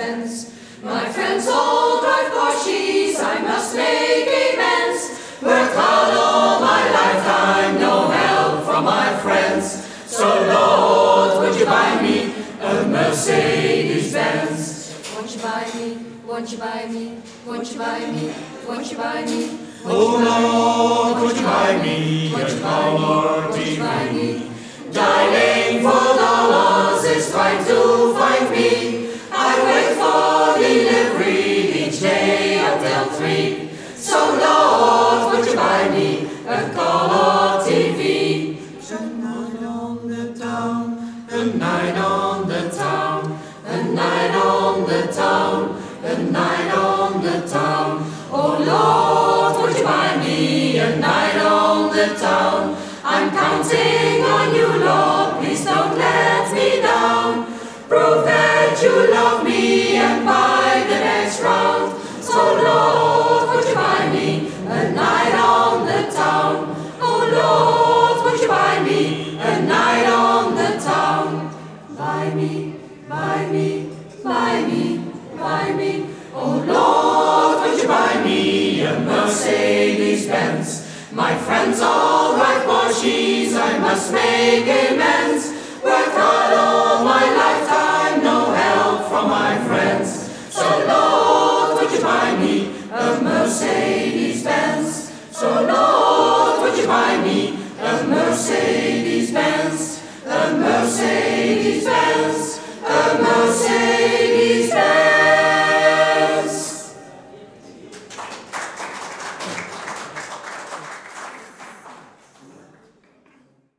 Mercedes-Benz. My friends all drive Porsches, I must make amends. Worked hard all my lifetime, no help from my friends. So Lord, would you buy me a Mercedes-Benz? Won't you buy me, won't you buy me, won't you buy me, won't you buy me? Oh Lord, would you buy me a color TV? Dialing for dollars is trying to find me. I wait for delivery each day until 3. So Lord, would you buy me a color TV? A night on the town, a night on the town, A night on the town, a night on the town. Oh Lord, would you buy me a night on the town? I'm counting on you, Lord, please don't let me down. Prove that you love me and buy the next round. So Lord, would you buy me a night on the town? Oh Lord, would you buy me a night on the town? Buy me, buy me, buy me, buy me. Oh Lord, would you buy me a Mercedes-Benz? My friends all drive Porsches, I must make amends. Worked hard all my lifetime, no help from my friends. So Lord, would you buy me a Mercedes-Benz? So Lord, would you buy me a Mercedes-Benz? A Mercedes-Benz.